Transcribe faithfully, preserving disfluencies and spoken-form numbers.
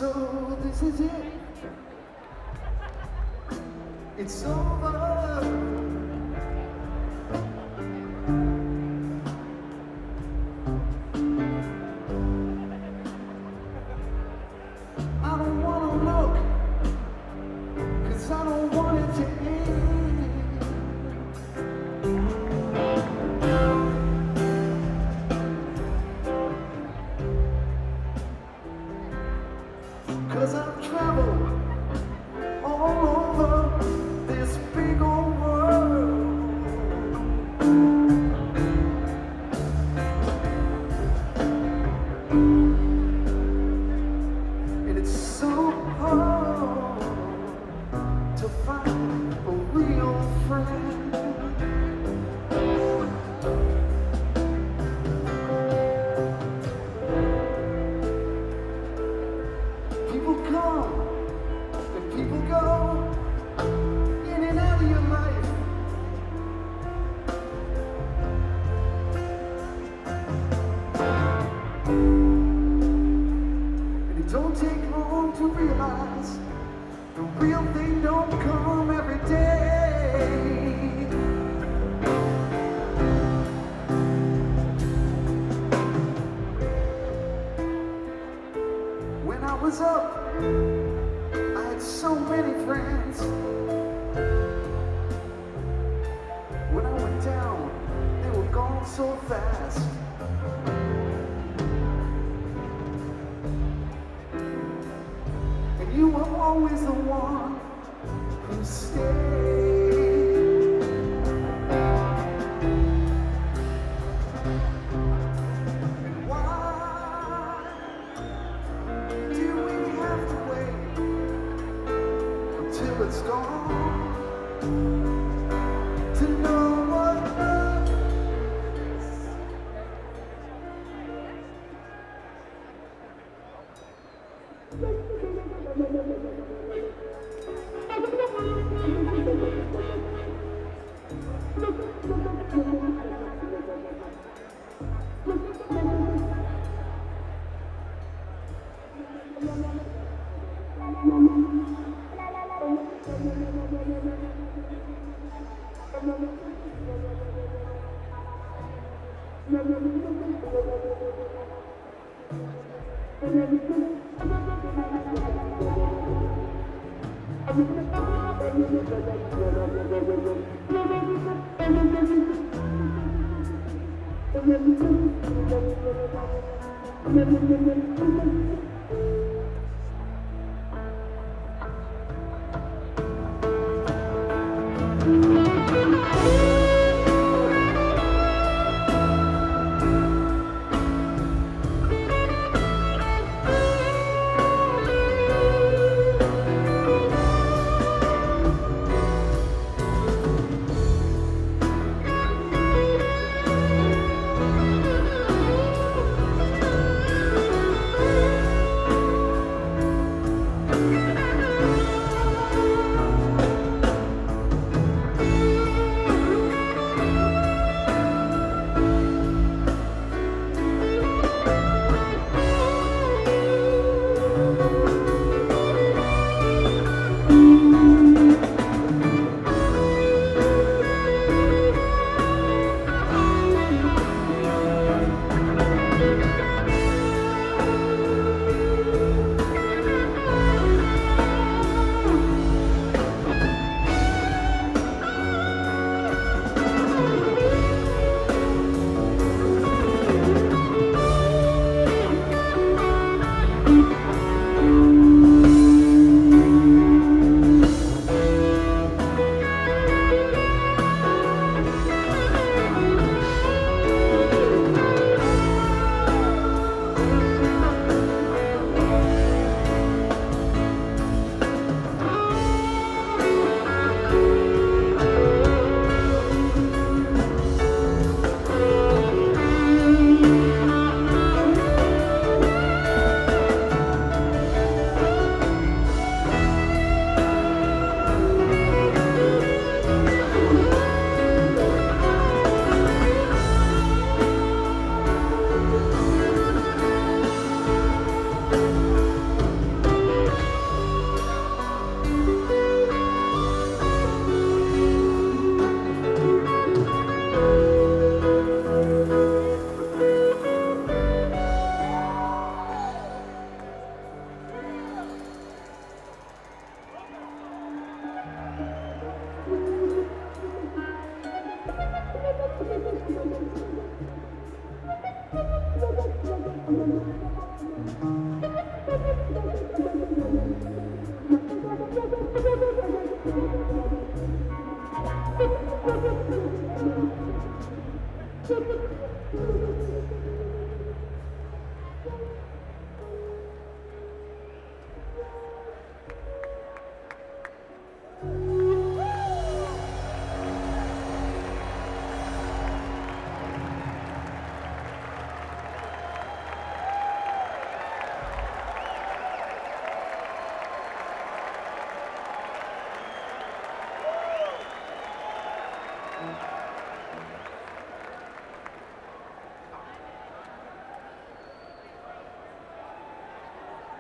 So this is it. It's over. I don't wanna look, 'cause I don't want it to end. Cause I've traveled all over this big old world. And it's so hard to find a real friend. People come and people go in and out of your life. And it don't take long to realize the real thing don't come every day. When I was up, I had so many friends. When I went down, they were gone so fast. And you were always the one who stayed. And why do we have to wait until it's gone to know what love is?